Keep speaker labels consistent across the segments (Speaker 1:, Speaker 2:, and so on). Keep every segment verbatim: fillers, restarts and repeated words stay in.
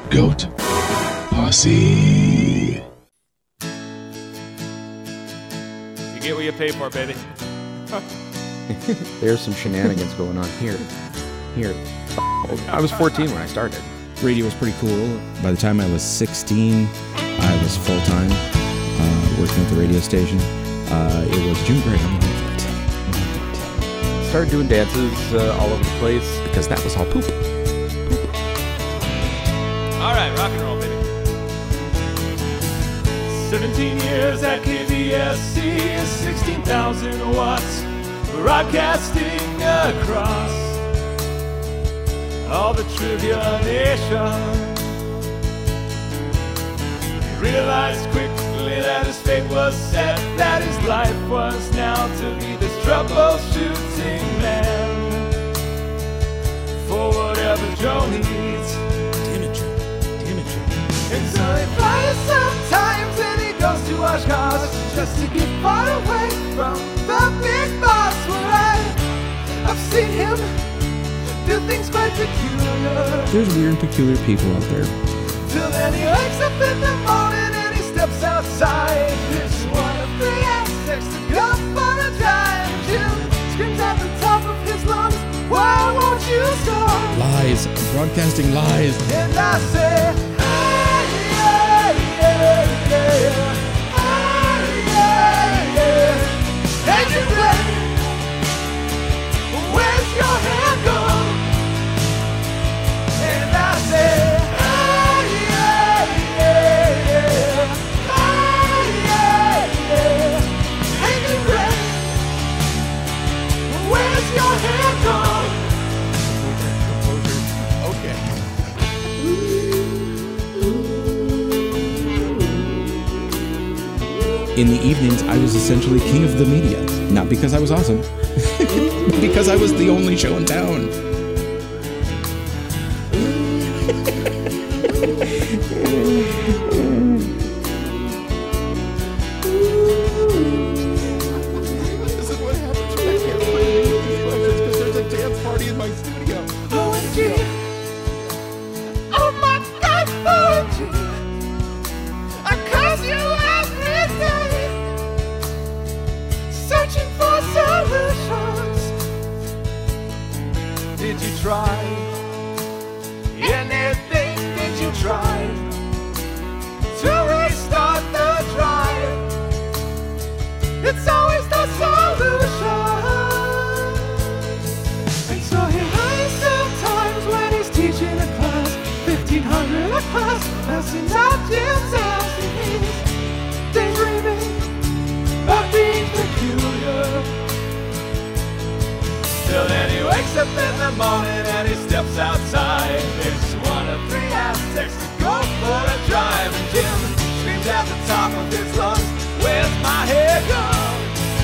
Speaker 1: Goat Posse.
Speaker 2: You get what you pay for, baby.
Speaker 3: There's some shenanigans going on here. Here. I was fourteen when I started.
Speaker 4: Radio was pretty cool. By the time I was sixteen, I was full-time uh, working at the radio station. Uh, it was June Gray.
Speaker 3: Started doing dances uh, all over the place because that was all poop.
Speaker 2: All right, rock and roll, baby. seventeen years at K B S C, sixteen thousand watts, broadcasting across all the Trivia Nation. He realized quickly that his fate was set, that his life was now to be this troubleshooting man. For whatever Joe needs,
Speaker 4: Damn it, Joe. Damn it, Joe.
Speaker 2: and so he flies sometimes and he goes to wash cars just to get far away from the big boss. Where I, I've seen him do things quite peculiar.
Speaker 4: There's weird and peculiar people out there.
Speaker 2: Till then he wakes up in the morning and he steps outside. It's one of three aspects to go for a drive. Jim screams at the top of his lungs, why won't you stop?
Speaker 4: Lies. Broadcasting lies.
Speaker 2: And I say, hey, yeah, yeah, yeah. Hey, yeah, yeah. Hey, you ready? Where's your hair gone? And I say, hey, yeah, yeah, yeah. Hey, yeah, yeah. Hey, you ready? Where's your hair gone?
Speaker 4: In the evenings, I was essentially king of the media. Not because I was awesome, but because I was the only show in town.
Speaker 3: This is what happens when I can't play these questions because there's a dance party in my studio.
Speaker 2: O M G. Oh my God, O M G. I call you every day, searching for solutions. Did you try anything? Did you try to restart the drive? It's always the solution. And so he lies sometimes when he's teaching a class, fifteen hundred a class, passing out himself. He's daydreaming about being peculiar. Till then he wakes up in the morning and he steps outside. There's one of three Aztecs to go for a drive. And Jim screams at the top of his lungs, where's my hair gone?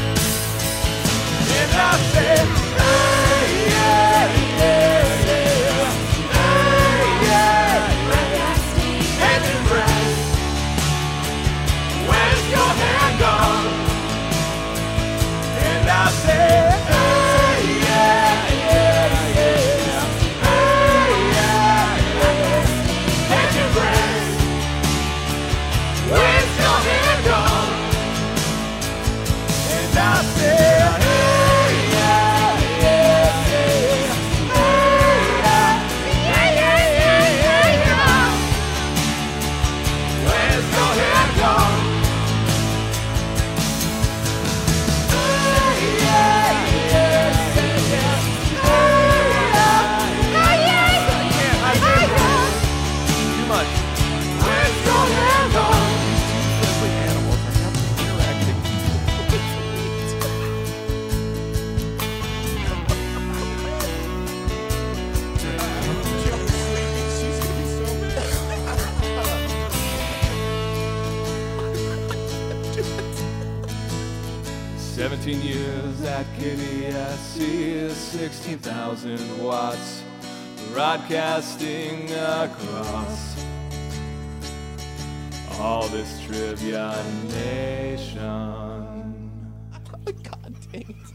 Speaker 2: And I say, hey, yeah, yeah, yeah. Hey, yeah, yeah. And you rest. Where's your hair gone? And I say, hey, yeah, yeah, yeah. Hey, yeah, yeah. And you rest. Where's your hair gone? And I say, hey, yeah, yeah, yeah. Hey, yeah, yeah, yeah, yeah, yeah. Where's your hair gone? Hey, yeah, yeah, yeah, yeah. Hey, yeah, yeah, yeah, yeah, yeah. Too much. Where's your hair gone?
Speaker 3: Friendly animals are happily interacting.
Speaker 2: Seventeen years at K B S C, sixteen thousand watts, broadcasting across all this Trivia Nation.
Speaker 3: God dang it.